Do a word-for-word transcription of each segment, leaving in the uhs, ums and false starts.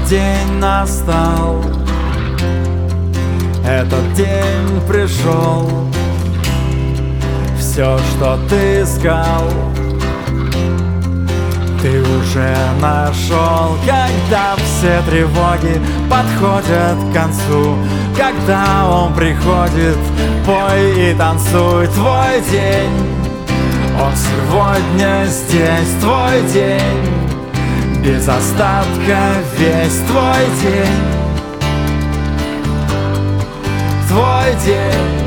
день настал, этот день пришел. Все, что ты искал, ты уже нашел. Когда все тревоги подходят к концу, когда он приходит, пой и танцуй. Твой день, он сегодня здесь. Твой день, без остатка весь. Твой день, твой день.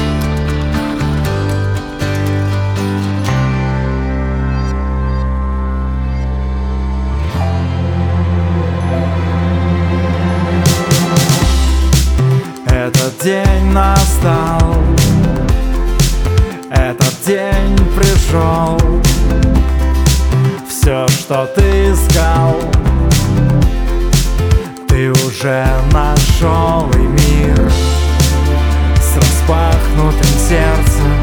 Этот день настал, этот день пришел. Все, что ты искал, ты уже нашел. И мир с распахнутым сердцем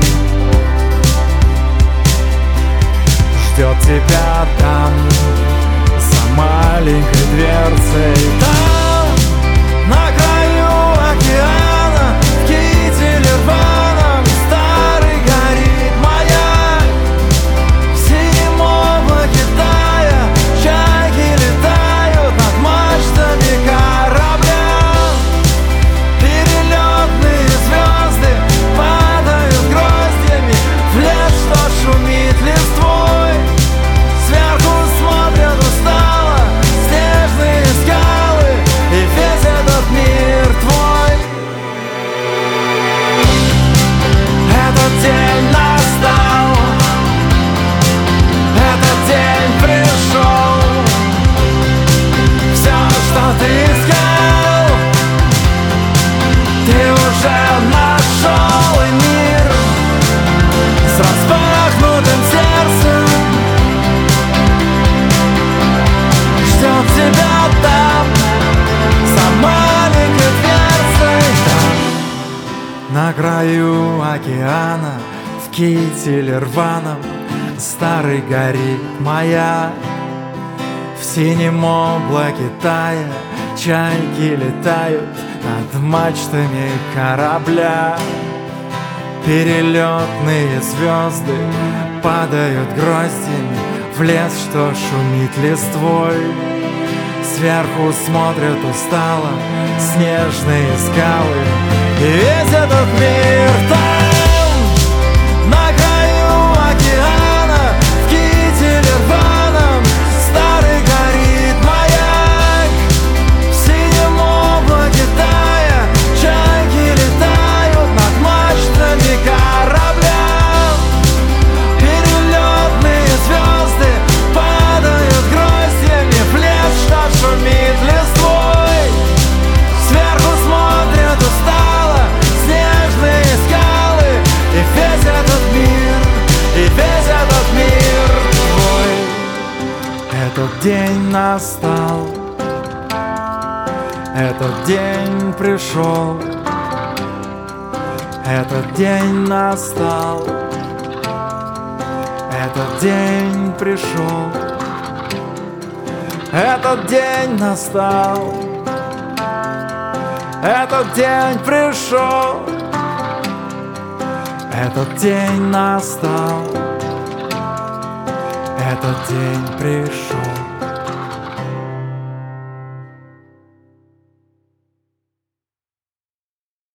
ждет тебя там, за маленькой дверцей. Там, на краю океана, в кителе рваном, старый горит маяк. В синем облаке тая чайки летают над мачтами корабля. Перелетные звезды падают гроздьями в лес, что шумит листвой. Сверху смотрят устало снежные скалы и весь этот мир твой. Этот день настал, этот день пришел. Все, что ты искал, ты уже нашел. И мир с распахнутым сердцем ждет тебя там, за маленькой дверцей. Там, на краю океана, в кителе рваном, старый горит маяк. В синем облаке тая чайки летают над мачтами корабля. Перелетные звезды падают гроздями в лес, что шумит листвой. Сверху смотрят устало снежные скалы и весь этот мир. Там, на краю океана, в кителе рваном, старый горит маяк. В синем облаке тая чайки летают над мачтами корабля. Перелетные звезды падают гроздьями в лес, что шумит листвой. Сверху смотрят устало снежные скалы и весь этот мир, и весь этот мир твой. Этот день настал, этот день пришел. Этот день настал, этот день пришел. Этот день настал, этот день пришел. Этот день настал, этот день пришел.